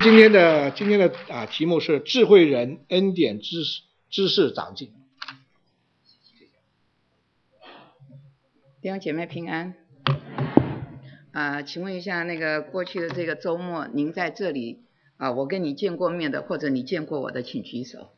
今天的题目是智慧人恩典知识长进。 弟兄姐妹平安。请问一下，那个过去的这个周末，您在这里我跟你见过面的，或者你见过我的，请举手。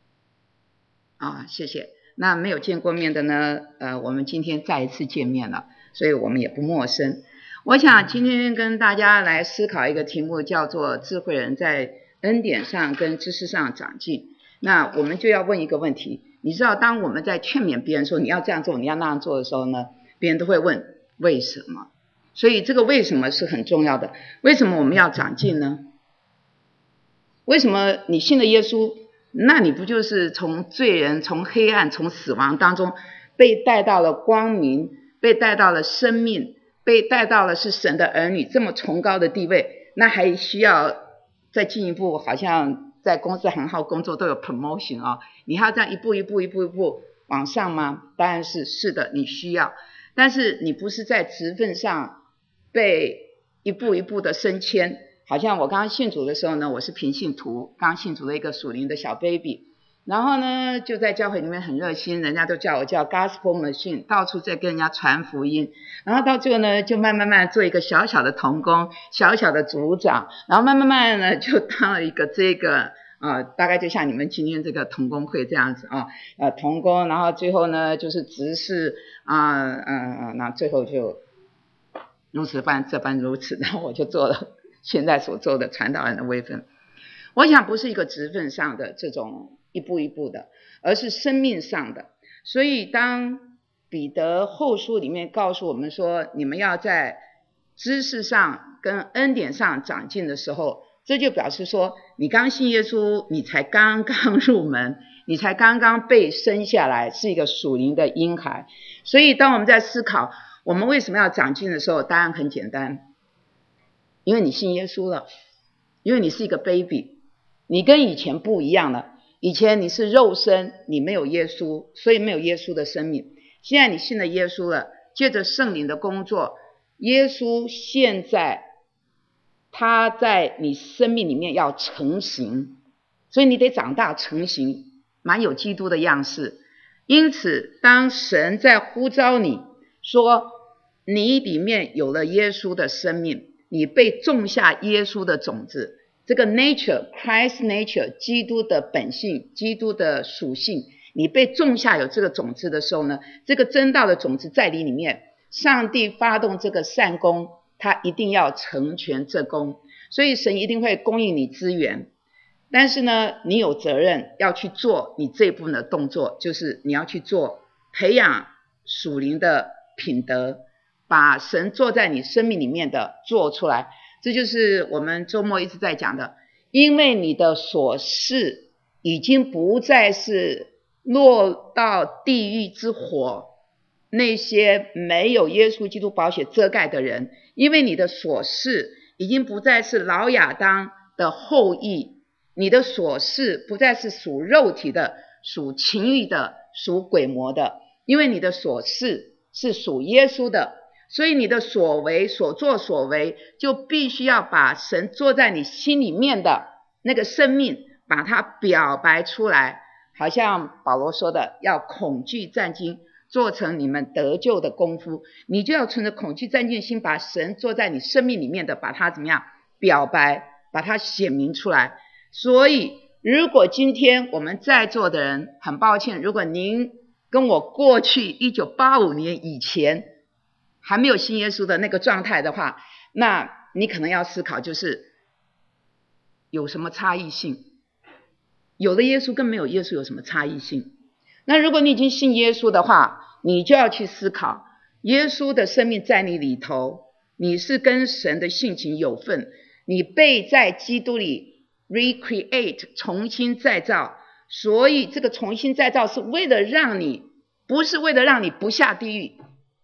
谢谢。那没有见过面的呢，我们今天再一次见面了，所以我们也不陌生。我想今天跟大家来思考一个题目，叫做智慧人在恩典上跟知识上长进。那我们就要问一个问题，你知道当我们在劝勉别人说你要这样做你要那样做的时候呢，别人都会问为什么。所以这个为什么是很重要的。为什么我们要长进呢？为什么你信了耶稣，那你不就是从罪人从黑暗从死亡当中被带到了光明，被带到了生命，被带到了是神的儿女这么崇高的地位，那还需要再进一步，好像在公司行号工作都有 promotion 你还要这样一步一步往上吗？当然是的，你需要，但是你不是在职分上被一步一步的升迁。好像我刚刚信主的时候呢，我是平信徒，刚信主的一个属灵的小 baby， 然后呢就在教会里面很热心，人家都叫我叫 gospel machine， 到处在跟人家传福音，然后到最后呢就慢慢做一个小小的同工，小小的组长，然后慢慢呢就当了一个这个大概就像你们今天这个同工会这样子同工，然后最后呢就是执事那最后就如此般这般如此，然后我就做了现在所做的传道人的位分。我想不是一个职分上的这种一步一步的，而是生命上的。所以当彼得后书里面告诉我们说你们要在知识上跟恩典上长进的时候，这就表示说你刚信耶稣，你才刚刚入门，你才刚刚被生下来，是一个属灵的婴孩。所以当我们在思考我们为什么要长进的时候，答案很简单，因为你信耶稣了，因为你是一个 baby， 你跟以前不一样了。以前你是肉身，你没有耶稣，所以没有耶稣的生命。现在你信了耶稣了，借着圣灵的工作，耶稣现在他在你生命里面要成型，所以你得长大成型，蛮有基督的样式。因此当神在呼召你说你里面有了耶稣的生命，你被种下耶稣的种子，这个 nature Christ nature 基督的本性，基督的属性，你被种下有这个种子的时候呢，这个真道的种子在你里面，上帝发动这个善功，他一定要成全这功，所以神一定会供应你资源。但是呢你有责任要去做你这一部分的动作，就是你要去做培养属灵的品德，把神做在你生命里面的做出来。这就是我们周末一直在讲的，因为你的所事已经不再是落到地狱之火那些没有耶稣基督宝血遮盖的人，因为你的所事已经不再是老亚当的后裔，你的所事不再是属肉体的，属情欲的，属鬼魔的，因为你的所事是属耶稣的，所以你的所为所作所为就必须要把神做在你心里面的那个生命把它表白出来。好像保罗说的，要恐惧战兢，做成你们得救的功夫。你就要存着恐惧战兢的心，把神做在你生命里面的把它怎么样表白，把它显明出来。所以如果今天我们在座的人，很抱歉，如果您跟我过去1985年以前还没有信耶稣的那个状态的话，那你可能要思考，就是有什么差异性？有了耶稣跟没有耶稣有什么差异性？那如果你已经信耶稣的话，你就要去思考，耶稣的生命在你里头，你是跟神的性情有份，你被在基督里 recreate 重新再造，所以这个重新再造是为了让你，不是为了让你不下地狱。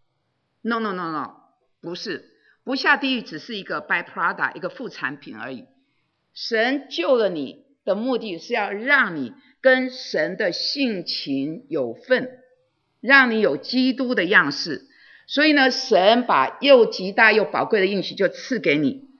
No， 不是，不下地狱只是一个 byproduct， 一个副产品而已。神救了你的目的是要让你跟神的性情有份，让你有基督的样式。所以呢，神把又极大又宝贵的应许就赐给你，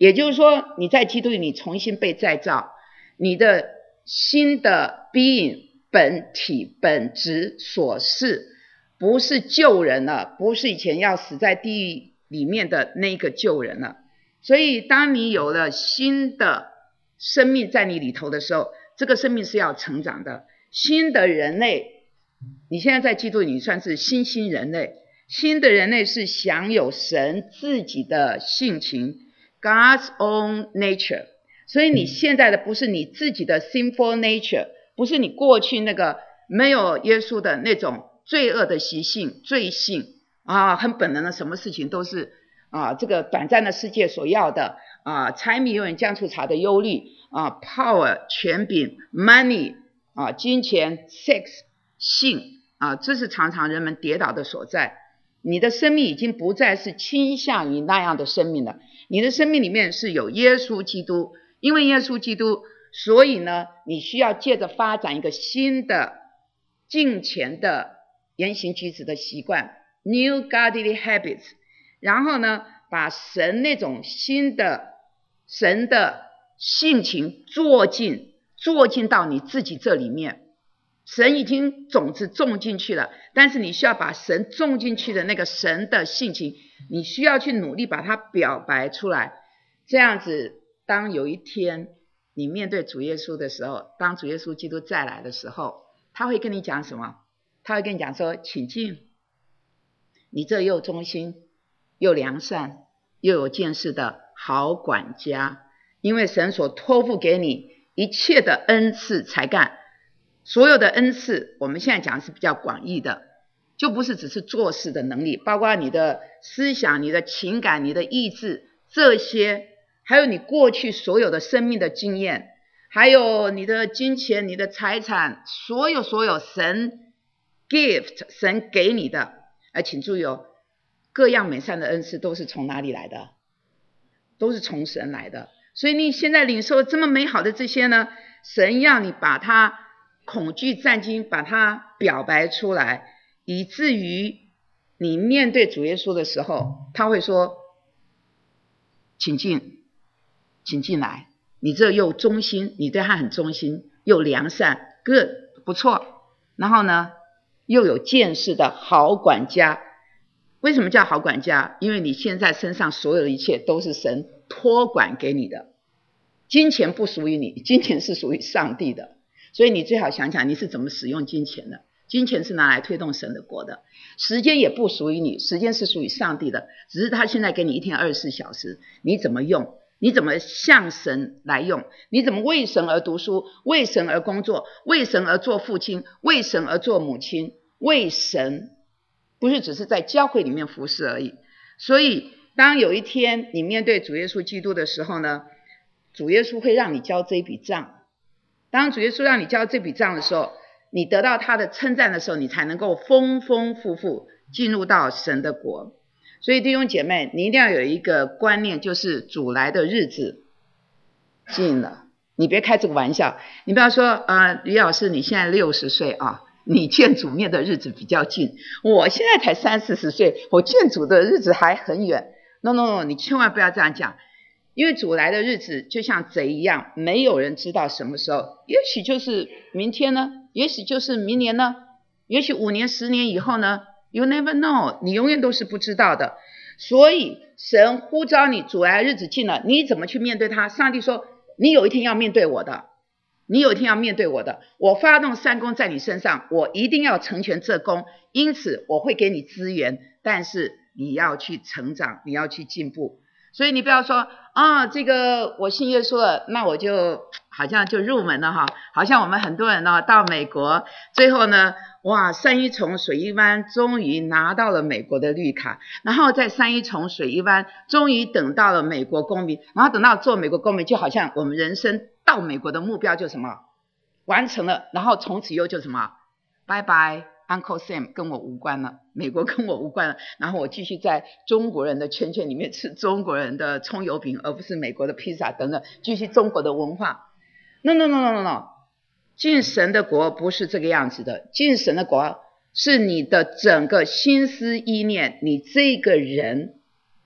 也就是说你在基督里你重新被再造，你的新的 being 本体本质所是，不是旧人了，不是以前要死在地狱里面的那个旧人了。所以当你有了新的生命在你里头的时候，这个生命是要成长的。新的人类，你现在在基督里你算是新人类，新的人类是享有神自己的性情 God's own nature。 所以你现在的不是你自己的 sinful nature， 不是你过去那个没有耶稣的那种罪恶的习性罪性很本能的，什么事情都是这个短暂的世界所要的柴米油盐酱醋茶的忧虑power 权柄 money金钱 sex 性这是常常人们跌倒的所在。你的生命已经不再是倾向于那样的生命了，你的生命里面是有耶稣基督，因为耶稣基督，所以呢你需要借着发展一个新的敬虔的言行举止的习惯 New godly habits， 然后呢把神那种新的神的性情做进到你自己这里面。神已经种子种进去了，但是你需要把神种进去的那个神的性情，你需要去努力把它表白出来。这样子当有一天你面对主耶稣的时候，当主耶稣基督再来的时候，他会跟你讲什么？他会跟你讲说，请进，你这又忠心又良善又有见识的好管家，因为神所托付给你一切的恩赐才干，所有的恩赐我们现在讲是比较广义的，就不是只是做事的能力，包括你的思想你的情感你的意志，这些还有你过去所有的生命的经验，还有你的金钱你的财产，所有神 gift 神给你的。请注意各样美善的恩赐都是从哪里来的？都是从神来的。所以你现在领受这么美好的这些呢，神要你把它恐惧战兢把它表白出来，以至于你面对主耶稣的时候，他会说，请进来，你这又忠心，你对他很忠心又良善 good 不错，然后呢又有见识的好管家。为什么叫好管家？因为你现在身上所有的一切都是神托管给你的，金钱不属于你，金钱是属于上帝的，所以你最好想想你是怎么使用金钱的。金钱是拿来推动神的国的，时间也不属于你，时间是属于上帝的，只是他现在给你一天24小时，你怎么用，你怎么向神来用，你怎么为神而读书，为神而工作，为神而做父亲，为神而做母亲，为神不是只是在教会里面服侍而已。所以当有一天你面对主耶稣基督的时候呢，主耶稣会让你交这笔账。当主耶稣让你交这笔账的时候，你得到他的称赞的时候，你才能够丰丰富富进入到神的国。所以弟兄姐妹，你一定要有一个观念，就是主来的日子近了。你别开这个玩笑，你不要说吕老师你现在60岁你见主面的日子比较近，我现在才30-40岁，我见主的日子还很远。 No， 你千万不要这样讲，因为主来的日子就像贼一样，没有人知道什么时候，也许就是明天呢，也许就是明年呢，也许5年10年以后呢， You never know， 你永远都是不知道的。所以神呼召你，主来的日子近了，你怎么去面对他？上帝说你有一天要面对我的，你有一天要面对我的，我发动善功在你身上，我一定要成全这功，因此我会给你资源，但是你要去成长，你要去进步。所以你不要说这个我信耶稣了，那我就好像就入门了好像我们很多人到美国，最后呢三一重水一湾终于拿到了美国的绿卡，然后在三一重水一湾终于等到了美国公民，然后等到做美国公民，就好像我们人生到美国的目标就什么完成了，然后从此以后就什么拜拜Uncle Sam 跟我无关了，美国跟我无关了，然后我继续在中国人的圈圈里面吃中国人的葱油饼，而不是美国的披萨等等，继续中国的文化。 No， 进神的国不是这个样子的，进神的国是你的整个心思意念，你这个人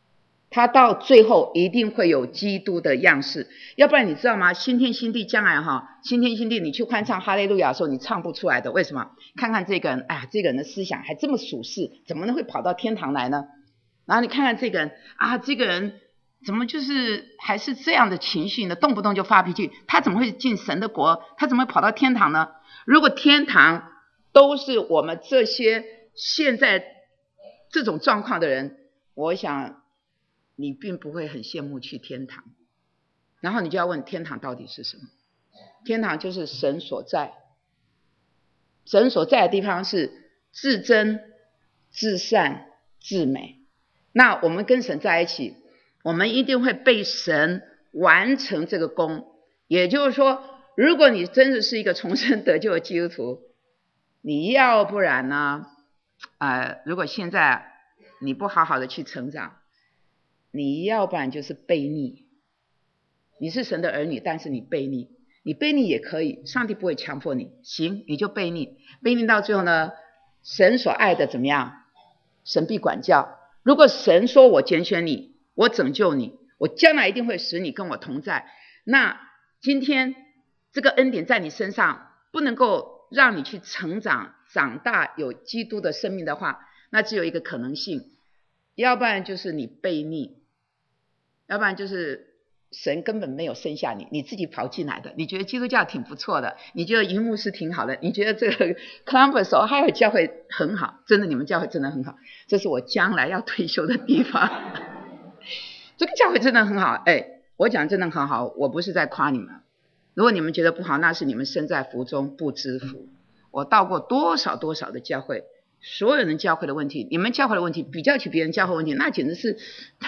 他到最后一定会有基督的样式，要不然你知道吗？新天新地将来新天新地，你去欢唱哈利路亚的时候，你唱不出来的。为什么？看看这个人，这个人的思想还这么属世，怎么能会跑到天堂来呢？然后你看看这个人这个人怎么就是还是这样的情绪呢？动不动就发脾气，他怎么会进神的国？他怎么会跑到天堂呢？如果天堂都是我们这些现在这种状况的人，我想你并不会很羡慕去天堂。然后你就要问，天堂到底是什么？天堂就是神所在，神所在的地方是至真、至善、至美。那我们跟神在一起，我们一定会被神完成这个功。也就是说，如果你真的是一个重生得救的基督徒，你要不然呢如果现在你不好好的去成长，你要不然就是悖逆。你是神的儿女，但是你悖逆，你悖逆也可以，上帝不会强迫你，行你就悖逆，悖逆到最后呢，神所爱的怎么样？神必管教。如果神说我拣选你，我拯救你，我将来一定会使你跟我同在，那今天这个恩典在你身上不能够让你去成长长大有基督的生命的话，那只有一个可能性，要不然就是你悖逆，要不然就是神根本没有生下你，你自己跑进来的。你觉得基督教挺不错的，你觉得云牧师挺好的，你觉得这个 Columbus 还有教会很好，真的你们教会真的很好，这是我将来要退休的地方这个教会真的很好，我讲真的很好，我不是在夸你们。如果你们觉得不好，那是你们身在福中不知福。我到过多少的教会，所有人教会的问题，你们教会的问题比较起别人教会问题，那简直是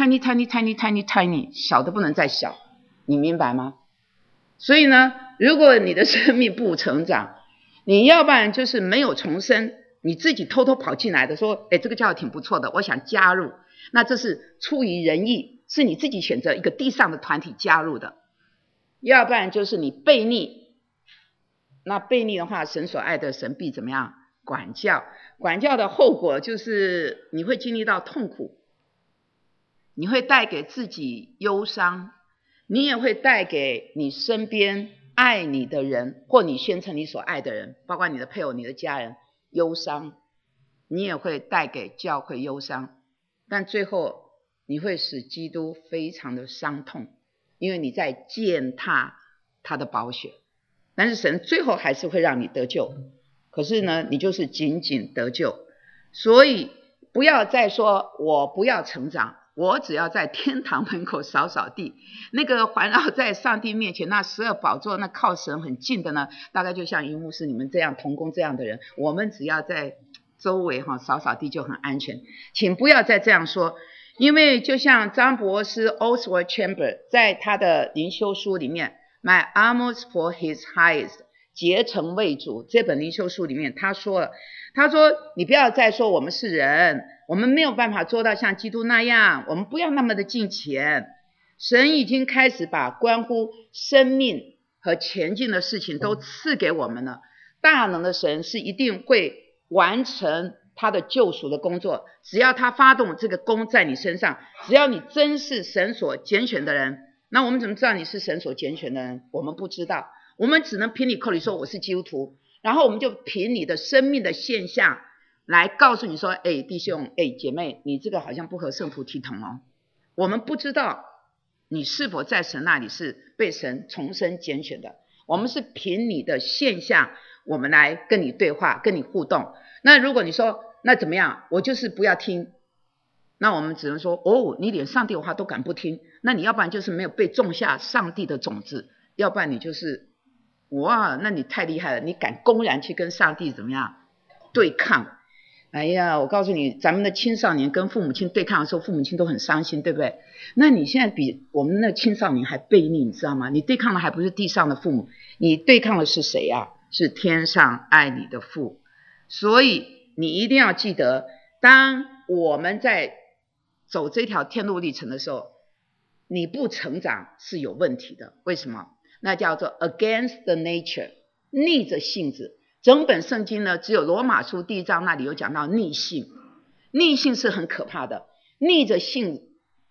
tiny 小的不能再小，你明白吗？所以呢，如果你的生命不成长，你要不然就是没有重生，你自己偷偷跑进来的说这个教会挺不错的，我想加入，那这是出于仁义，是你自己选择一个地上的团体加入的。要不然就是你悖逆，那悖逆的话，神所爱的神必怎么样？管教。管教的后果就是你会经历到痛苦，你会带给自己忧伤，你也会带给你身边爱你的人，或你宣称你所爱的人，包括你的配偶、你的家人忧伤，你也会带给教会忧伤，但最后你会使基督非常的伤痛，因为你在践踏他的宝血。但是神最后还是会让你得救，可是呢，你就是仅仅得救。所以不要再说我不要成长，我只要在天堂门口扫扫地。那个环绕在上帝面前那12宝座，那靠神很近的呢，大概就像云牧师你们这样同工这样的人，我们只要在周围扫扫地就很安全。请不要再这样说，因为就像张博士 Oswald Chambers 在他的灵修书里面 My Alms for His Highest 竭诚为主这本灵修书里面他说你不要再说我们是人，我们没有办法做到像基督那样，我们不要那么的敬虔。神已经开始把关乎生命和前进的事情都赐给我们了，大能的神是一定会完成他的救赎的工作，只要他发动这个工在你身上，只要你真是神所拣选的人。那我们怎么知道你是神所拣选的人？我们不知道，我们只能凭你口里说我是基督徒，然后我们就凭你的生命的现象来告诉你说弟兄姐妹，你这个好像不合圣徒体统哦。我们不知道你是否在神那里是被神重生拣选的，我们是凭你的现象我们来跟你对话跟你互动。那如果你说那怎么样，我就是不要听，那我们只能说你连上帝的话都敢不听，那你要不然就是没有被种下上帝的种子，要不然你就是那你太厉害了，你敢公然去跟上帝怎么样对抗。我告诉你，咱们的青少年跟父母亲对抗的时候，父母亲都很伤心，对不对？那你现在比我们的青少年还悖逆，你知道吗？你对抗的还不是地上的父母，你对抗的是谁啊？是天上爱你的父。所以你一定要记得，当我们在走这条天路历程的时候，你不成长是有问题的。为什么？那叫做 against the nature， 逆着性子。整本圣经呢，只有罗马书第1章那里有讲到逆性，逆性是很可怕的，逆着性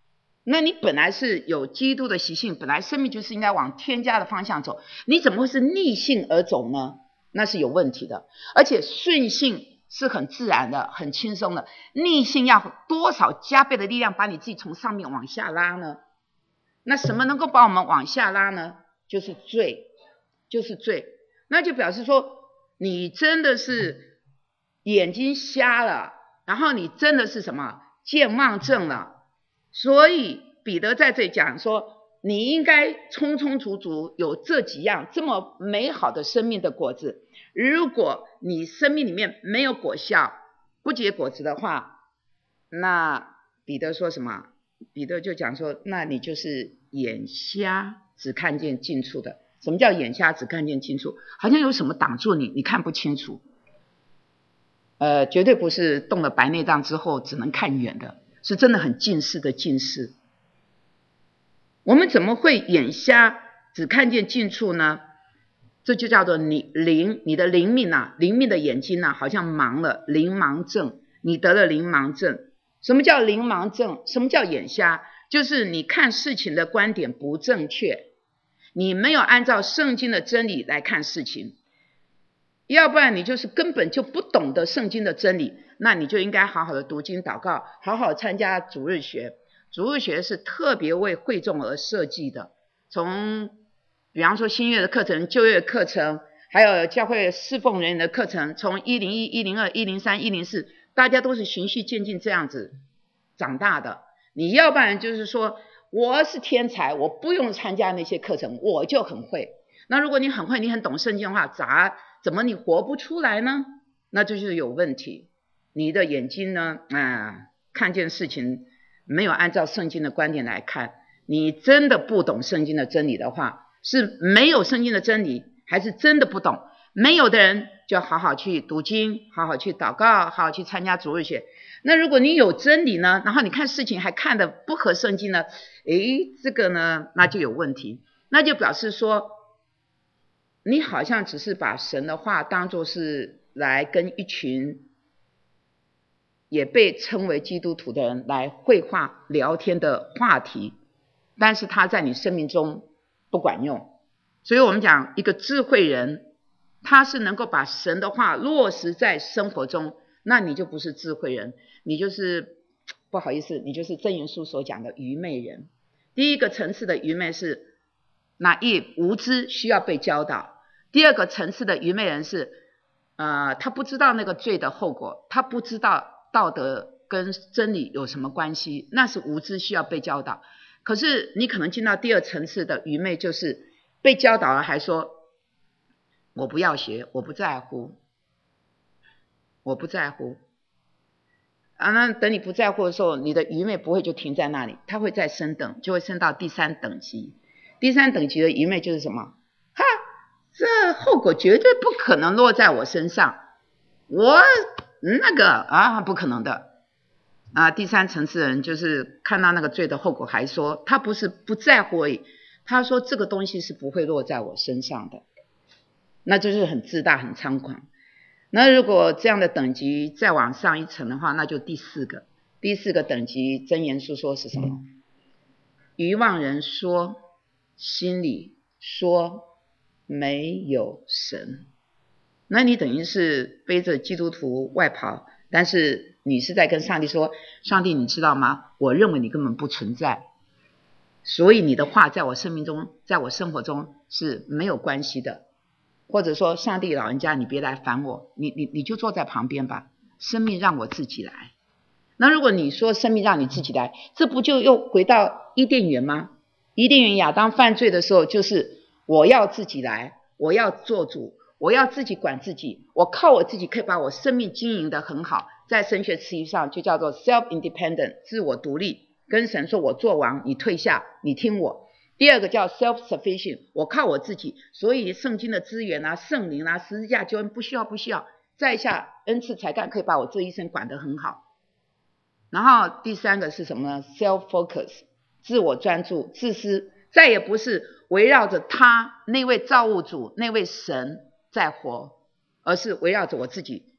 那你本来是有基督的习性，本来生命就是应该往添加的方向走，你怎么会是逆性而走呢？那是有问题的。而且顺性是很自然的，很轻松的，逆性要多少加倍的力量把你自己从上面往下拉呢？那什么能够把我们往下拉呢？就是罪，就是罪。那就表示说你真的是眼睛瞎了，然后你真的是什么健忘症了。所以彼得在这里讲说，你应该充充足足有这几样这么美好的生命的果子。如果你生命里面没有果效，不结果子的话，那彼得说什么？彼得就讲说，那你就是眼瞎，只看见近处的。什么叫眼瞎只看见近处？好像有什么挡住你，你看不清楚。绝对不是动了白内障之后只能看远的，是真的很近视的近视。我们怎么会眼瞎只看见近处呢？这就叫做你的灵命啊，灵命的眼睛啊，好像盲了，灵盲症，你得了灵盲症。什么叫灵盲症？什么叫眼瞎？就是你看事情的观点不正确，你没有按照圣经的真理来看事情，要不然你就是根本就不懂得圣经的真理，那你就应该好好的读经祷告，好好参加主日学。主日学是特别为会众而设计的，从比方说新约的课程、旧约的课程，还有教会侍奉人员的课程，从101、102、103、104，大家都是循序渐进这样子长大的。你要不然就是说我是天才，我不用参加那些课程我就很会。那如果你很会，你很懂圣经的话，怎么你活不出来呢？那这就是有问题。你的眼睛呢看见事情没有按照圣经的观点来看，你真的不懂圣经的真理的话，是没有圣经的真理，还是真的不懂？没有的人就好好去读经，好好去祷告，好好去参加主日学。那如果你有真理呢，然后你看事情还看得不合圣经呢，这个呢那就有问题。那就表示说你好像只是把神的话当作是来跟一群也被称为基督徒的人来绘画聊天的话题，但是他在你生命中不管用。所以我们讲一个智慧人，他是能够把神的话落实在生活中，那你就不是智慧人，你就是不好意思，你就是箴言书所讲的愚昧人。第一个层次的愚昧是无知，需要被教导。第二个层次的愚昧人是他不知道那个罪的后果，他不知道道德跟真理有什么关系，那是无知，需要被教导。可是你可能进到第二层次的愚昧，就是被教导了还说我不要学，我不在乎那等你不在乎的时候，你的愚昧不会就停在那里，它会再升等，就会升到第三等级。第三等级的愚昧就是什么？这后果绝对不可能落在我身上，我那个不可能的第三层次的人就是看到那个罪的后果还说，他不是不在乎而已，他说这个东西是不会落在我身上的，那就是很自大很猖狂。那如果这样的等级再往上一层的话，那就第四个等级箴言书说是什么？愚妄人说，心里说没有神。那你等于是背着基督徒外袍，但是你是在跟上帝说，上帝你知道吗？我认为你根本不存在，所以你的话在我生命中，在我生活中是没有关系的。或者说上帝老人家你别来烦我，你就坐在旁边吧，生命让我自己来。那如果你说生命让你自己来，这不就又回到伊甸园吗？伊甸园亚当犯罪的时候就是我要自己来，我要做主，我要自己管自己，我靠我自己可以把我生命经营得很好。在神学词语上就叫做 self-independent， 自我独立，跟神说我做王，你退下，你听我。第二个叫 self-sufficient， 我靠我自己，所以圣经的资源圣灵十字架救恩不需要，在下恩赐才干可以把我这一生管得很好。然后第三个是什么呢？ self-focus， 自我专注，自私，再也不是围绕着他那位造物主那位神在活，而是围绕着我自己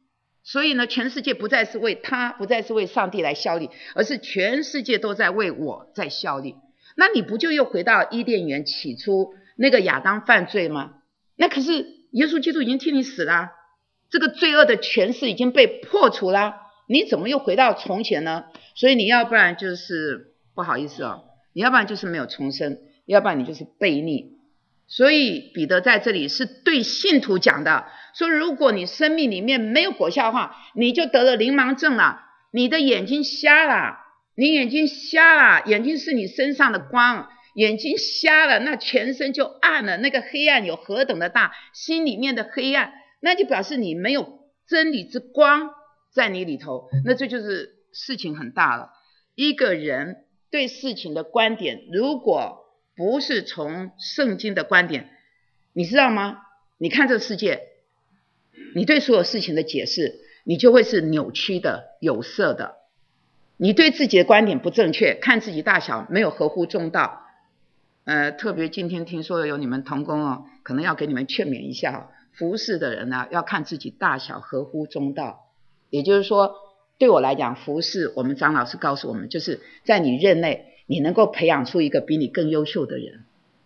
所以呢，全世界不再是为他，不再是为上帝来效力，而是全世界都在为我在效力。那你不就又回到伊甸园起初那个亚当犯罪吗？那可是耶稣基督已经替你死了，这个罪恶的权势已经被破除了，你怎么又回到从前呢？所以你要不然就是不好意思你要不然就是没有重生，要不然你就是悖逆。所以彼得在这里是对信徒讲的，说如果你生命里面没有果效的话，你就得了灵盲症了，你的眼睛瞎了，你眼睛瞎了，眼睛是你身上的光，眼睛瞎了，那全身就暗了，那个黑暗有何等的大，心里面的黑暗，那就表示你没有真理之光在你里头，那这就是事情很大了。一个人对事情的观点如果不是从圣经的观点，你知道吗？你看这个世界，你对所有事情的解释，你就会是扭曲的、有色的。你对自己的观点不正确，看自己大小没有合乎中道。特别今天听说有你们同工可能要给你们劝勉一下服侍的人要看自己大小合乎中道。也就是说，对我来讲，服侍我们张老师告诉我们，就是在你任内，你能够培养出一个比你更优秀的人，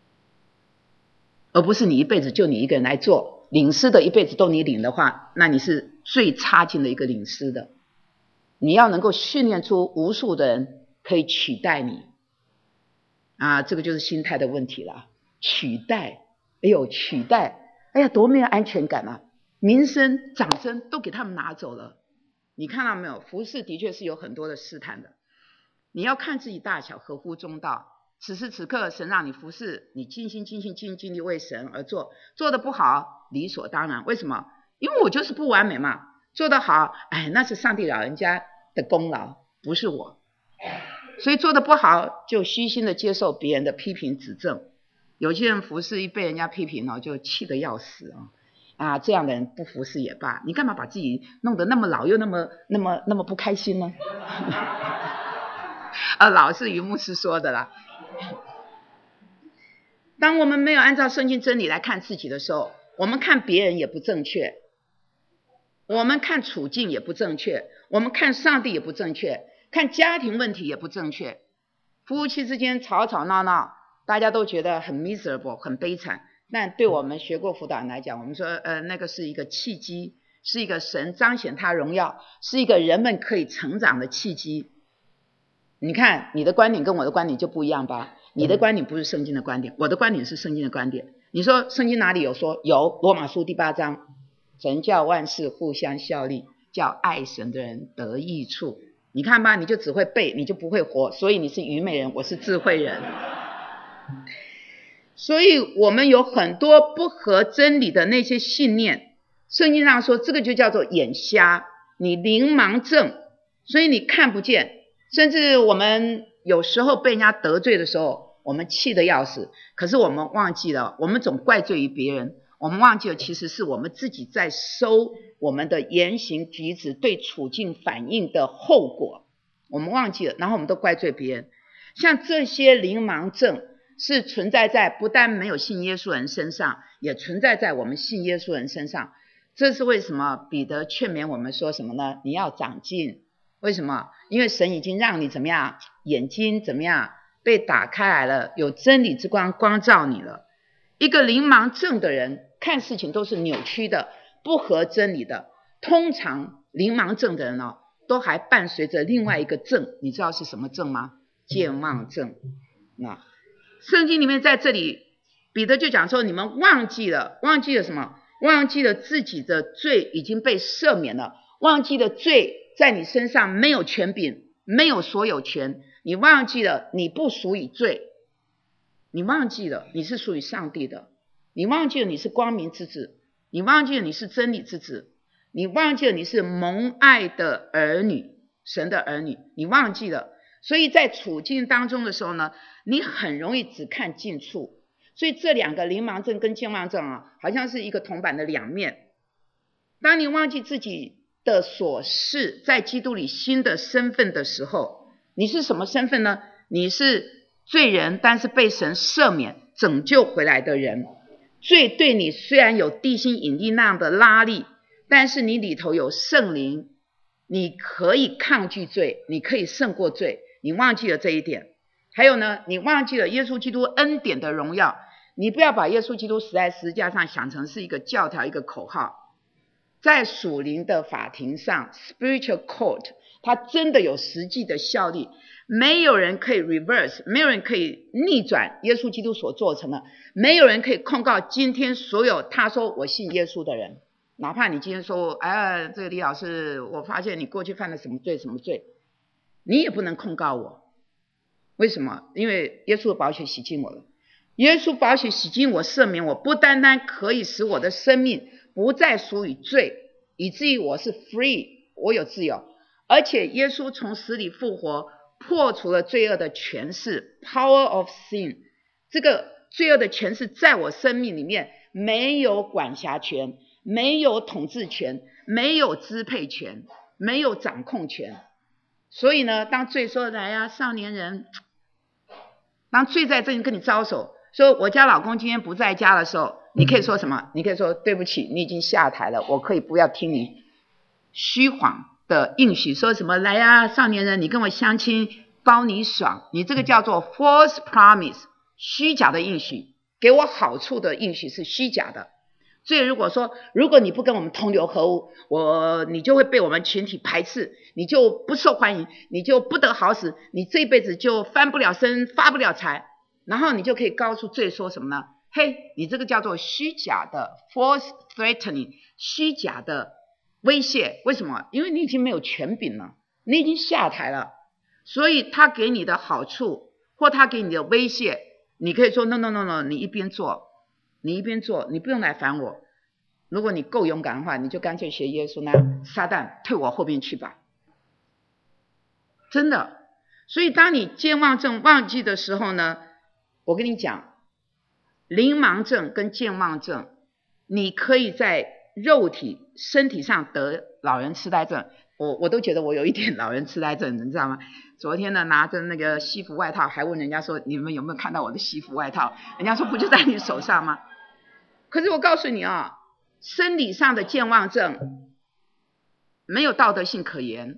而不是你一辈子就你一个人来做。领师的一辈子都你领的话，那你是最差劲的一个领师的。你要能够训练出无数的人可以取代你这个就是心态的问题了。取代，取代，多没有安全感啊！名声、掌声都给他们拿走了。你看到没有？服事的确是有很多的试探的。你要看自己大小合乎中道。此时此刻神让你服事，你尽心尽力为神而做，做得不好理所当然。为什么？因为我就是不完美嘛。做得好，那是上帝老人家的功劳，不是我。所以做得不好就虚心的接受别人的批评指正。有些人服事一被人家批评就气得要死这样的人不服事也罢，你干嘛把自己弄得那么老又那么不开心呢？老是于牧师说的啦。当我们没有按照圣经真理来看自己的时候，我们看别人也不正确，我们看处境也不正确，我们看上帝也不正确，看家庭问题也不正确。夫妻之间吵吵闹闹，大家都觉得很 miserable 很悲惨，但对我们学过辅导人来讲，我们说那个是一个契机，是一个神彰显他荣耀，是一个人们可以成长的契机。你看你的观点跟我的观点就不一样吧？你的观点不是圣经的观点，我的观点是圣经的观点。你说圣经哪里有说？有，罗马书第8章，神叫万事互相效力，叫爱神的人得益处。你看吧，你就只会背，你就不会活，所以你是愚昧人，我是智慧人。所以我们有很多不合真理的那些信念，圣经上说这个就叫做眼瞎，你灵盲症，所以你看不见。甚至我们有时候被人家得罪的时候，我们气得要死，可是我们忘记了，我们总怪罪于别人，我们忘记了其实是我们自己在收我们的言行举止对处境反应的后果，我们忘记了，然后我们都怪罪别人。像这些灵盲症是存在在不但没有信耶稣人身上，也存在在我们信耶稣人身上。这是为什么彼得劝勉我们说什么呢？你要长进。为什么？因为神已经让你怎么样，眼睛怎么样被打开来了，有真理之光光照你了。一个灵盲症的人看事情都是扭曲的，不合真理的。通常灵盲症的人都还伴随着另外一个症，你知道是什么症吗？健忘症。圣经里面在这里彼得就讲说，你们忘记了什么？忘记了自己的罪已经被赦免了，忘记了罪在你身上没有权柄，没有所有权。你忘记了你不属于罪，你忘记了你是属于上帝的，你忘记了你是光明之子，你忘记了你是真理之子，你忘记了你是蒙爱的儿女，神的儿女，你忘记了。所以在处境当中的时候呢，你很容易只看近处。所以这两个灵盲症跟健忘症好像是一个铜板的两面。当你忘记自己的所是在基督里新的身份的时候，你是什么身份呢？你是罪人，但是被神赦免拯救回来的人。罪对你虽然有地心引力那样的拉力， 但是你里头有圣灵，你可以抗拒罪，你可以胜过罪，你忘记了这一点。还有呢，你忘记了耶稣基督恩典的荣耀，你不要把耶稣基督死在十字架上想成是一个教条，一个口号。在属灵的法庭上 spiritual court， 它真的有实际的效力，没有人可以 reverse， 没有人可以逆转耶稣基督所做成的，没有人可以控告今天所有他说我信耶稣的人。哪怕你今天说这个李老师，我发现你过去犯了什么罪什么罪，你也不能控告我。为什么？因为耶稣的宝血洗净我了，耶稣宝血洗净我，赦免我，不单单可以使我的生命不再属于罪，以至于我是 free， 我有自由，而且耶稣从死里复活，破除了罪恶的权势 power of sin， 这个罪恶的权势在我生命里面没有管辖权，没有统治权，没有支配权，没有掌控权。所以呢，当罪说来啊，少年人，当罪在这里跟你招手，说我家老公今天不在家的时候，你可以说什么？你可以说对不起，你已经下台了，我可以不要听你虚谎的应许，说什么来啊，少年人，你跟我相亲包你爽，你这个叫做 false promise， 虚假的应许，给我好处的应许是虚假的。所以如果说如果你不跟我们同流合污，你就会被我们群体排斥，你就不受欢迎，你就不得好死，你这辈子就翻不了身发不了财，然后你就可以告诉罪说什么呢？嘿，你这个叫做虚假的 false threatening， 虚假的威胁。为什么？因为你已经没有权柄了，你已经下台了，所以他给你的好处或他给你的威胁，你可以说 no， 你一边做，你不用来烦我。如果你够勇敢的话，你就干脆学耶稣那样，撒旦退我后面去吧。真的。所以当你健忘症忘记的时候呢，我跟你讲，灵盲症跟健忘症，你可以在肉体身体上得老人痴呆症。我都觉得我有一点老人痴呆症，你知道吗？昨天呢，拿着那个西服外套，还问人家说你们有没有看到我的西服外套，人家说不就在你手上吗？可是我告诉你啊，生理上的健忘症没有道德性可言，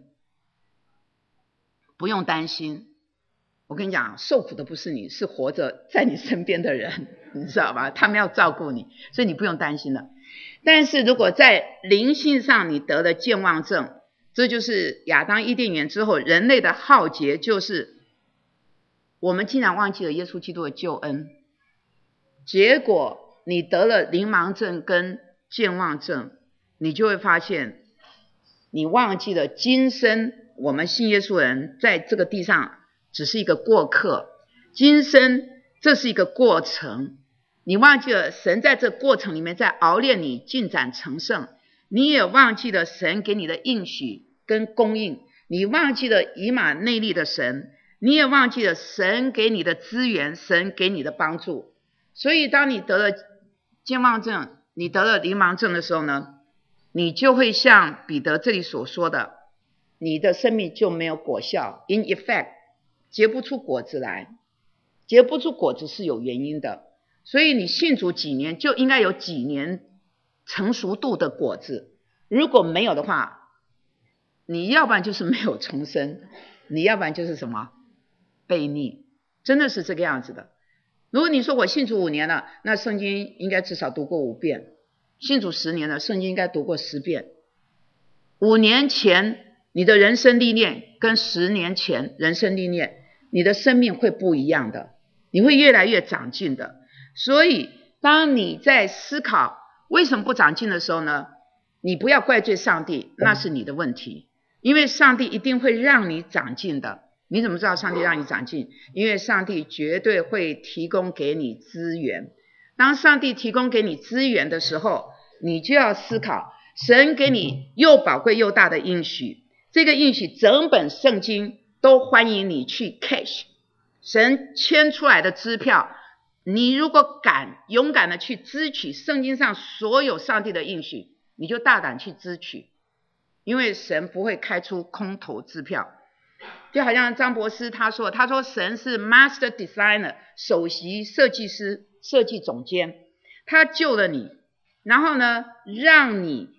不用担心。我跟你讲，受苦的不是你，是活着在你身边的人，你知道吧？他们要照顾你，所以你不用担心了。但是如果在灵性上你得了健忘症，这就是亚当伊甸园之后人类的浩劫，就是我们竟然忘记了耶稣基督的救恩，结果你得了灵盲症跟健忘症，你就会发现你忘记了今生我们信耶稣的人在这个地上只是一个过客，今生这是一个过程，你忘记了神在这过程里面在熬炼你进展成圣，你也忘记了神给你的应许跟供应，你忘记了以马内利的神，你也忘记了神给你的资源，神给你的帮助。所以当你得了健忘症，你得了灵盲症的时候呢，你就会像彼得这里所说的，你的生命就没有果效 in effect， 结不出果子来。结不出果子是有原因的，所以你信主几年就应该有几年成熟度的果子，如果没有的话，你要不然就是没有重生，你要不然就是什么悖逆，真的是这个样子的。如果你说我信主5年了，那圣经应该至少读过5遍，信主10年了，圣经应该读过10遍。5年前你的人生历练跟10年前人生历练，你的生命会不一样的，你会越来越长进的。所以当你在思考为什么不长进的时候呢，你不要怪罪上帝，那是你的问题，因为上帝一定会让你长进的。你怎么知道上帝让你长进？因为上帝绝对会提供给你资源。当上帝提供给你资源的时候，你就要思考，神给你又宝贵又大的应许，这个应许整本圣经都欢迎你去 cash， 神签出来的支票，你如果勇敢的去支取圣经上所有上帝的应许，你就大胆去支取，因为神不会开出空头支票。就好像张博士他说神是 master designer， 首席设计师，设计总监，他救了你，然后呢让你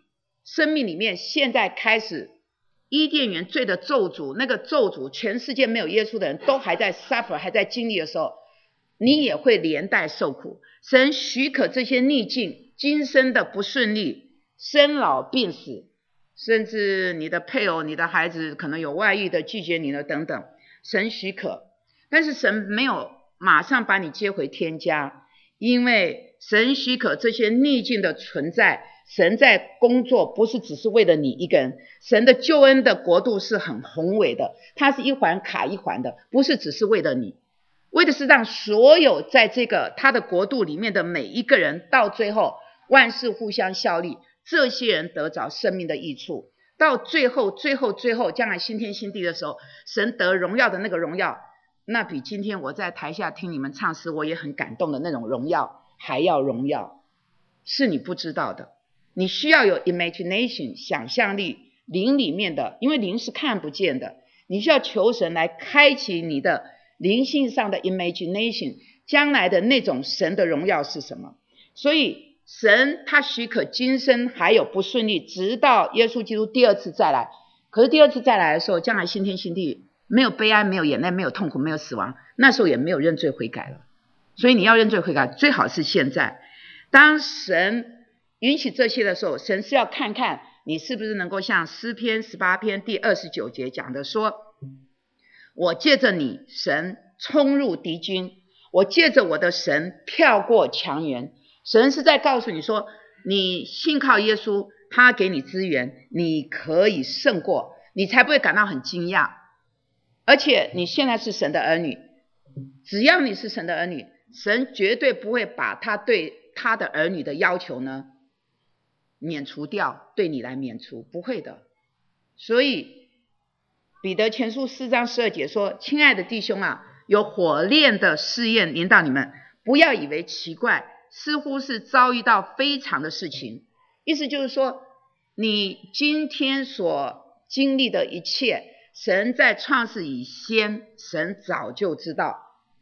生命里面现在开始伊甸园罪的咒诅，那个咒诅全世界没有耶稣的人都还在 suffer 还在经历的时候，你也会连带受苦。神许可这些逆境，今生的不顺利，生老病死，甚至你的配偶你的孩子可能有外遇的拒绝你了等等，神许可，但是神没有马上把你接回天家，因为神许可这些逆境的存在，神在工作不是只是为了你一个人，神的救恩的国度是很宏伟的，它是一环卡一环的，不是只是为了你，为的是让所有在这个他的国度里面的每一个人，到最后万事互相效力，这些人得着生命的益处，到最后将来新天新地的时候，神得荣耀的那个荣耀，那比今天我在台下听你们唱诗我也很感动的那种荣耀还要荣耀，是你不知道的。你需要有 imagination 想象力，灵里面的，因为灵是看不见的，你需要求神来开启你的灵性上的 imagination， 将来的那种神的荣耀是什么。所以神他许可今生还有不顺利，直到耶稣基督第二次再来。可是第二次再来的时候，将来新天新地，没有悲哀，没有眼泪，没有痛苦，没有死亡，那时候也没有认罪悔改了。所以你要认罪悔改，最好是现在。当神允许这些的时候，神是要看看你是不是能够像诗篇18篇第29节讲的说，我借着你神冲入敌军，我借着我的神跳过墙垣。神是在告诉你说，你信靠耶稣，他给你资源，你可以胜过，你才不会感到很惊讶。而且你现在是神的儿女，只要你是神的儿女，神绝对不会把他对他的儿女的要求呢免除掉，对你来免除，不会的。所以彼得前书4章12节说，亲爱的弟兄啊，有火炼的试验临到你们，不要以为奇怪，似乎是遭遇到非常的事情。意思就是说，你今天所经历的一切，神在创世以先，神早就知道。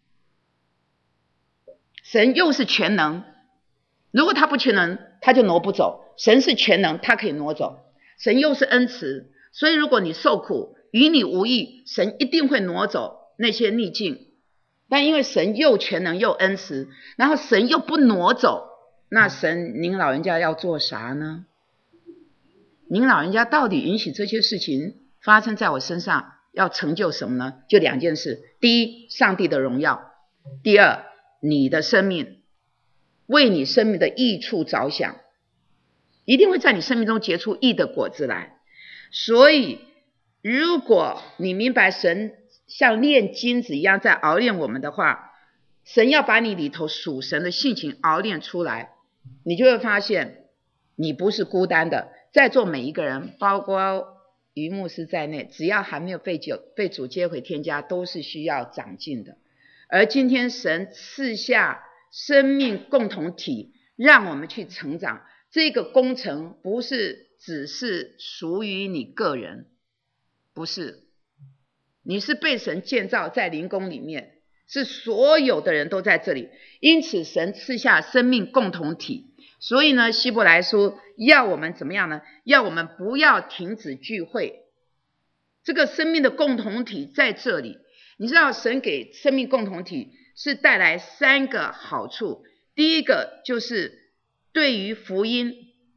神又是全能，如果他不全能，他就挪不走。神是全能，他可以挪走。神又是恩慈，所以如果你受苦，与你无益，神一定会挪走那些逆境。但因为神又全能又恩慈，然后神又不挪走，那神您老人家要做啥呢？您老人家到底允许这些事情发生在我身上，要成就什么呢？就2件事，第一，上帝的荣耀；第二，你的生命，为你生命的益处着想，一定会在你生命中结出义的果子来。所以如果你明白神像炼金子一样在熬炼我们的话，神要把你里头属神的性情熬炼出来，你就会发现你不是孤单的。在座每一个人，包括于牧师在内，只要还没有被主接回天家，都是需要长进的。而今天神赐下生命共同体，让我们去成长，这个工程不是只是属于你个人，不是，你是被神建造在灵宫里面，是所有的人都在这里，因此神赐下生命共同体。所以呢，希伯来书要我们怎么样呢？要我们不要停止聚会，这个生命的共同体在这里。你知道神给生命共同体是带来3个好处。第一个就是对于福音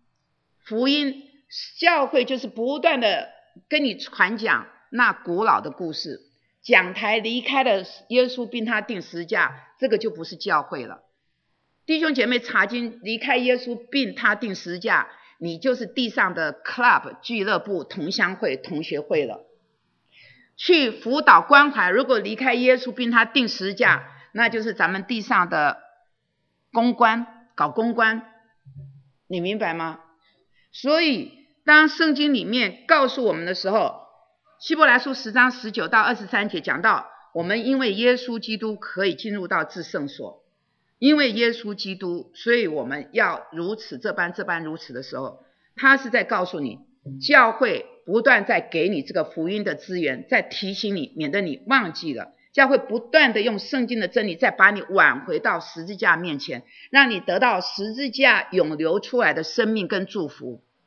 教会就是不断的跟你传讲那古老的故事，讲台离开了耶稣并他钉十字架，这个就不是教会了。弟兄姐妹查经离开耶稣并他钉十字架，你就是地上的 club 俱乐部、同乡会、同学会了。去辅导关怀，如果离开耶稣并他钉十字架，那就是咱们地上的公关，搞公关，你明白吗？所以当圣经里面告诉我们的时候，希伯来书10章19到23节讲到，我们因为耶稣基督可以进入到至圣所，因为耶稣基督，所以我们要如此这般如此的时候，他是在告诉你，教会不断在给你这个福音的资源，在提醒你，免得你忘记了。教会不断的用圣经的真理再把你挽回到十字架面前，让你得到十字架涌流出来的生命跟祝福。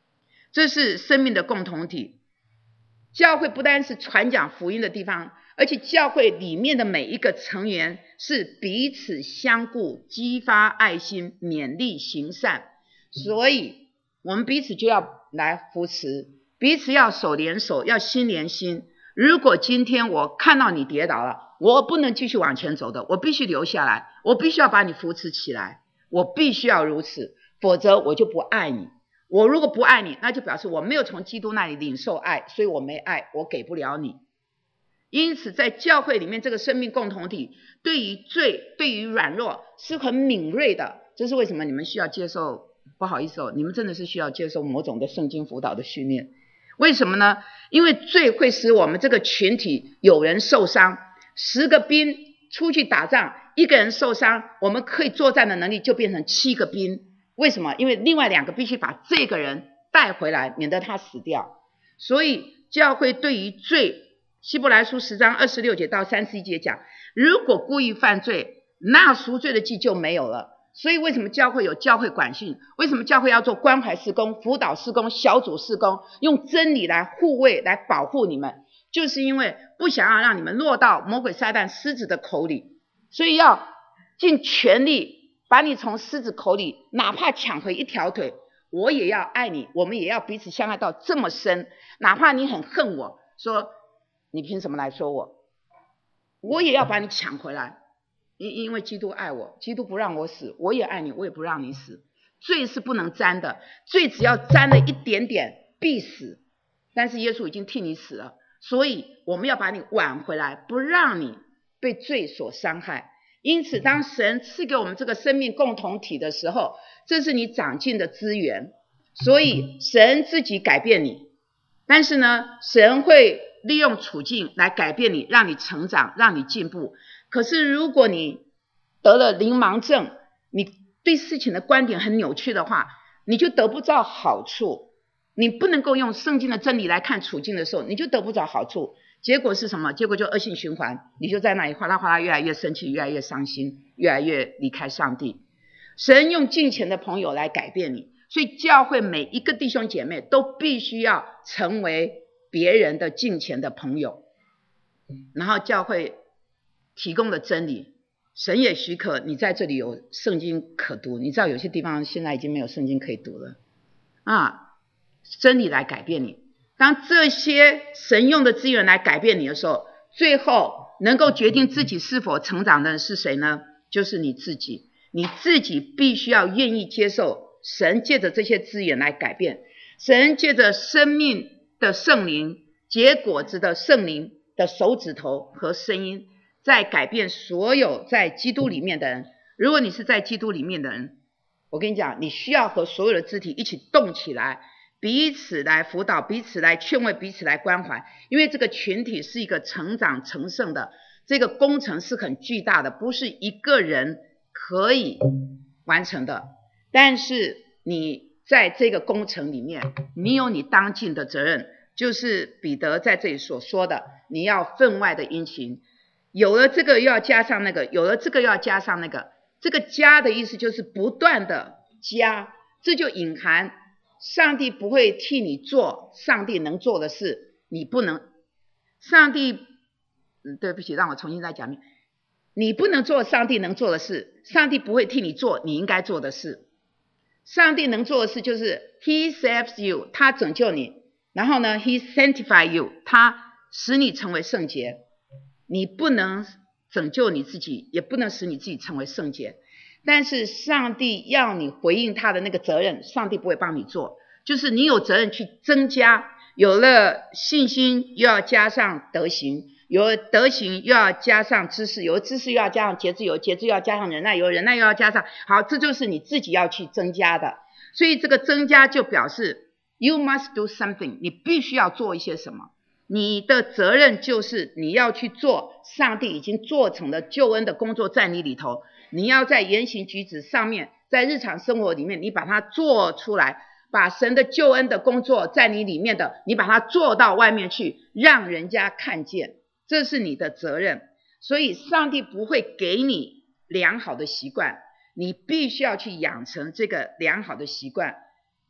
这是生命的共同体。教会不单是传讲福音的地方，而且教会里面的每一个成员是彼此相顾，激发爱心，勉励行善。所以我们彼此就要来扶持，彼此要手连手，要心连心。如果今天我看到你跌倒了，我不能继续往前走的，我必须留下来，我必须要把你扶持起来，我必须要如此，否则我就不爱你。我如果不爱你，那就表示我没有从基督那里领受爱，所以我没爱，我给不了你。因此在教会里面，这个生命共同体对于罪，对于软弱是很敏锐的。这是为什么你们需要接受，不好意思你们真的是需要接受某种的圣经辅导的训练。为什么呢？因为罪会使我们这个群体有人受伤。10个兵出去打仗，1个人受伤，我们可以作战的能力就变成7个兵。为什么？因为另外2个必须把这个人带回来，免得他死掉。所以教会对于罪，希伯来书10章26节到31节讲，如果故意犯罪，那赎罪的祭就没有了。所以为什么教会有教会管训？为什么教会要做关怀事工、辅导事工、小组事工，用真理来护卫，来保护你们？就是因为不想要让你们落到魔鬼撒旦狮子的口里，所以要尽全力把你从狮子口里哪怕抢回1条腿，我也要爱你，我们也要彼此相爱到这么深。哪怕你很恨我，说你凭什么来说我，我也要把你抢回来。因为基督爱我，基督不让我死，我也爱你，我也不让你死。罪是不能沾的，罪只要沾了一点点必死，但是耶稣已经替你死了，所以我们要把你挽回来，不让你被罪所伤害。因此当神赐给我们这个生命共同体的时候，这是你长进的资源。所以神自己改变你，但是呢，神会利用处境来改变你，让你成长，让你进步。可是如果你得了灵盲症，你对事情的观点很扭曲的话，你就得不到好处。你不能够用圣经的真理来看处境的时候，你就得不着好处。结果是什么？结果就恶性循环，你就在那里哗啦哗啦越来越生气，越来越伤心，越来越离开上帝。神用敬虔的朋友来改变你，所以教会每一个弟兄姐妹都必须要成为别人的敬虔的朋友。然后教会提供的真理，神也许可你在这里有圣经可读。你知道有些地方现在已经没有圣经可以读了真理来改变你。当这些神用的资源来改变你的时候，最后能够决定自己是否成长的是谁呢？就是你自己。你自己必须要愿意接受神借着这些资源来改变。神借着生命的圣灵，结果子的圣灵的手指头和声音，在改变所有在基督里面的人。如果你是在基督里面的人，我跟你讲，你需要和所有的肢体一起动起来，彼此来辅导，彼此来劝慰，彼此来关怀。因为这个群体是一个成长成圣的，这个工程是很巨大的，不是一个人可以完成的。但是你在这个工程里面，你有你当尽的责任，就是彼得在这里所说的，你要分外的殷勤。有了这个又要加上那个，有了这个又要加上那个。这个加的意思就是不断的加，这就隐含上帝不会替你做上帝能做的事，你不能。上帝对不起，让我重新再讲一遍，你不能做上帝能做的事，上帝不会替你做你应该做的事。上帝能做的事就是 He saves you， 他拯救你，然后呢 He sanctify you， 他使你成为圣洁。你不能拯救你自己，也不能使你自己成为圣洁，但是上帝要你回应他的那个责任，上帝不会帮你做，就是你有责任去增加。有了信心又要加上德行，有了德行又要加上知识，有了知识又要加上节制，有了节制又要加上忍耐，有了忍耐又要加上好，这就是你自己要去增加的。所以这个增加就表示 you must do something， 你必须要做一些什么。你的责任就是你要去做上帝已经做成的救恩的工作在你里头，你要在言行举止上面，在日常生活里面你把它做出来，把神的救恩的工作在你里面的，你把它做到外面去，让人家看见，这是你的责任。所以上帝不会给你良好的习惯，你必须要去养成这个良好的习惯。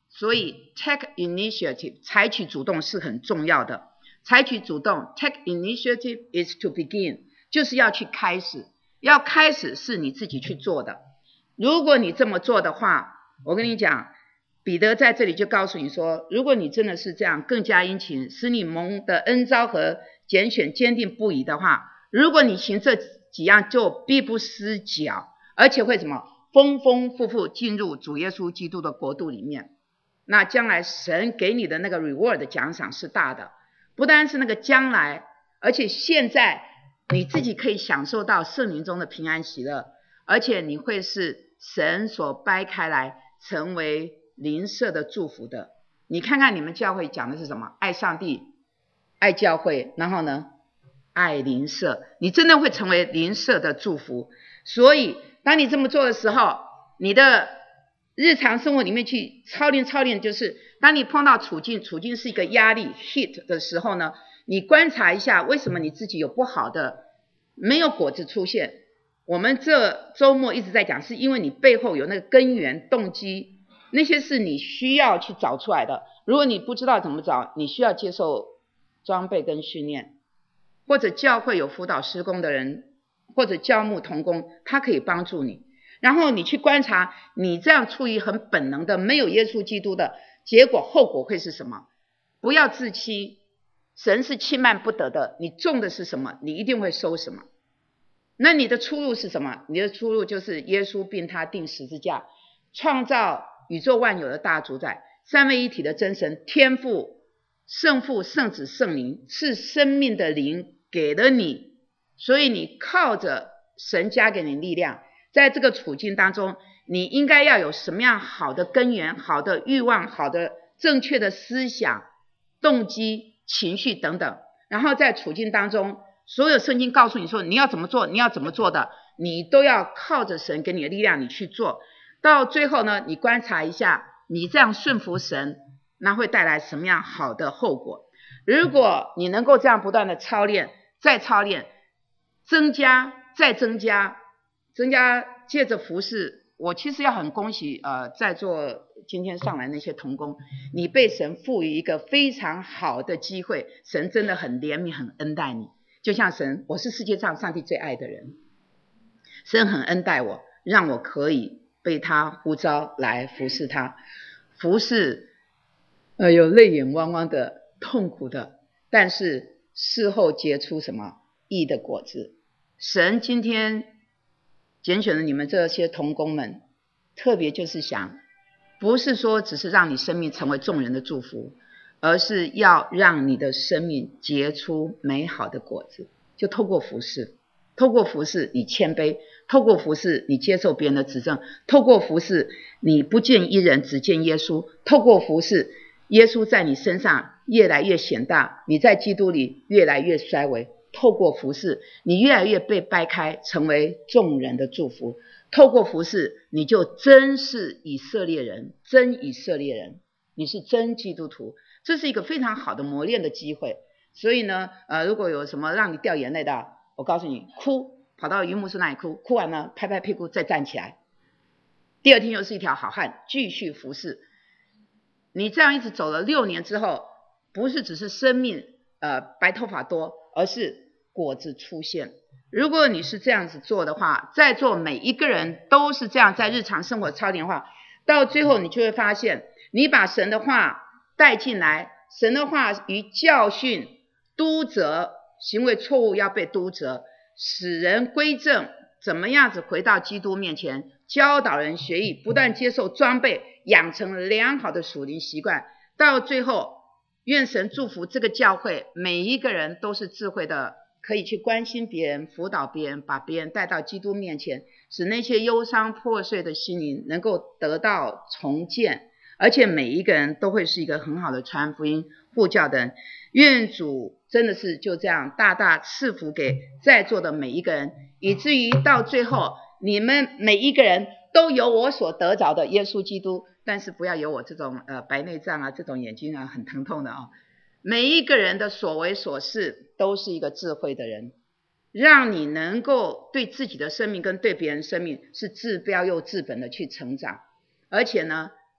所以 take initiative 采取主动是很重要的。采取主动 take initiative is to begin 就是要去开始，要开始是你自己去做的。如果你这么做的话，我跟你讲，彼得在这里就告诉你说，如果你真的是这样更加殷勤，使你蒙的恩召和拣选坚定不移的话，如果你行这几样，就必不失脚，而且会什么丰丰富富进入主耶稣基督的国度里面。那将来神给你的那个 reward 的奖赏是大的，不单是那个将来，而且现在你自己可以享受到圣灵中的平安喜乐，而且你会是神所掰开来成为邻舍的祝福的。你看看你们教会讲的是什么？爱上帝，爱教会，然后呢，爱邻舍。你真的会成为邻舍的祝福。所以当你这么做的时候，你的日常生活里面去操练，就是当你碰到处境是一个压力 hit 的时候呢，你观察一下为什么你自己有不好的没有果子出现。我们这周末一直在讲，是因为你背后有那个根源动机，那些是你需要去找出来的。如果你不知道怎么找，你需要接受装备跟训练，或者教会有辅导施工的人，或者教牧同工，他可以帮助你。然后你去观察，你这样出于很本能的没有耶稣基督的结果，后果会是什么？不要自欺，神是轻慢不得的，你种的是什么，你一定会收什么。那你的出路是什么？你的出路就是耶稣并他钉十字架，创造宇宙万有的大主宰，三位一体的真神，天父、圣父、圣子、圣灵，是生命的灵给了你，所以你靠着神加给你力量，在这个处境当中，你应该要有什么样好的根源、好的欲望、好的正确的思想、动机、情绪等等。然后在处境当中，所有圣经告诉你说你要怎么做，你要怎么做的，你都要靠着神给你的力量，你去做。到最后呢，你观察一下，你这样顺服神，那会带来什么样好的后果。如果你能够这样不断的操练，再操练，增加再增加，借着服事。我其实要很恭喜在座今天上来那些同工，你被神赋予一个非常好的机会，神真的很怜悯很恩待你。就像神，我是世界上上帝最爱的人，神很恩待我，让我可以被他呼召来服侍他。服侍有泪眼汪汪的，痛苦的，但是事后结出什么义的果子。神今天拣选了你们这些同工们，特别就是想，不是说只是让你生命成为众人的祝福，而是要让你的生命结出美好的果子。就透过服事，你谦卑，透过服事你接受别人的指正，透过服事你不见一人只见耶稣，透过服事耶稣在你身上越来越显大，你在基督里越来越衰微。透过服事你越来越被掰开，成为众人的祝福。透过服事你就真是以色列人，真以色列人，你是真基督徒。这是一个非常好的磨练的机会。所以呢如果有什么让你掉眼泪的，我告诉你，哭，跑到于牧师那里哭，哭完了拍拍屁股再站起来，第二天又是一条好汉，继续服事。你这样一直走了6年之后，不是只是生命白头发多，而是果子出现。如果你是这样子做的话，在座每一个人都是这样在日常生活操练的话，到最后你就会发现，你把神的话带进来，神的话与教训、督责，行为错误要被督责，使人归正，怎么样子回到基督面前，教导人学艺，不断接受装备，养成良好的属灵习惯。到最后，愿神祝福这个教会，每一个人都是智慧的，可以去关心别人，辅导别人，把别人带到基督面前，使那些忧伤破碎的心灵能够得到重建，而且每一个人都会是一个很好的传福音护教的人。愿主真的是就这样大大赐福给在座的每一个人，以至于到最后你们每一个人都有我所得着的耶稣基督，但是不要有我这种白内障啊，这种眼睛啊很疼痛的每一个人的所为所事都是一个智慧的人，让你能够对自己的生命跟对别人生命是治标又治本的去成长。而且呢，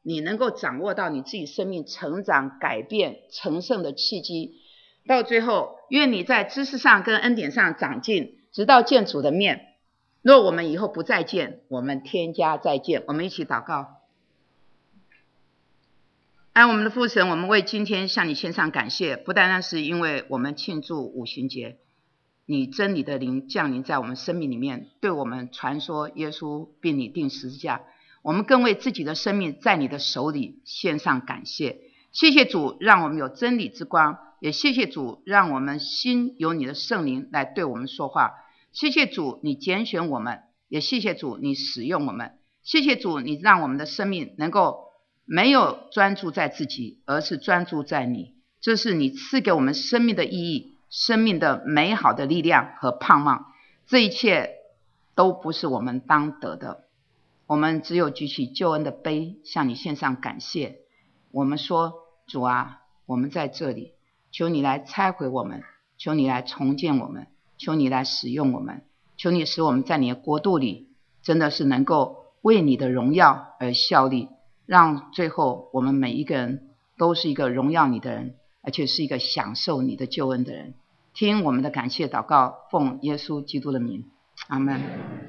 你能够掌握到你自己生命成长、改变、成圣的契机。到最后，愿你在知识上跟恩典上长进，直到见主的面。若我们以后不再见，我们天家再见。我们一起祷告。爱我们的父神，我们为今天向你献上感谢，不单单是因为我们庆祝五旬节，你真理的灵降临在我们生命里面，对我们传说耶稣并你定十字架，我们更为自己的生命在你的手里献上感谢。谢谢主让我们有真理之光，也谢谢主让我们心有你的圣灵来对我们说话。谢谢主你拣选我们，也谢谢主你使用我们。谢谢主你让我们的生命能够没有专注在自己，而是专注在你。这是你赐给我们生命的意义，生命的美好的力量和盼望。这一切都不是我们当得的，我们只有举起救恩的杯，向你献上感谢。我们说，主啊，我们在这里，求你来拆毁我们，求你来重建我们，求你来使用我们，求你使我们在你的国度里真的是能够为你的荣耀而效力，让最后我们每一个人都是一个荣耀你的人，而且是一个享受你的救恩的人。听我们的感谢祷告，奉耶稣基督的名，阿们。